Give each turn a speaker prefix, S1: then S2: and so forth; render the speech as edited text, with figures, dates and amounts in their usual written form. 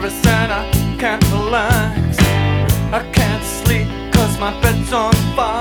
S1: nervous and I can't relax. I can't sleep 'cause my bed's on fire.